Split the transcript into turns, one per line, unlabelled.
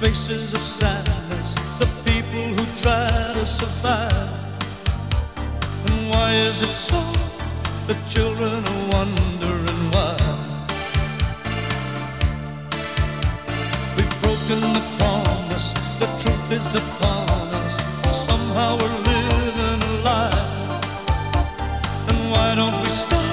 faces of sadness, the people who try to survive. And why is it so that children are wondering why? We've broken the promise, the truth is upon us. Somehow we're living a lie. And why don't we stop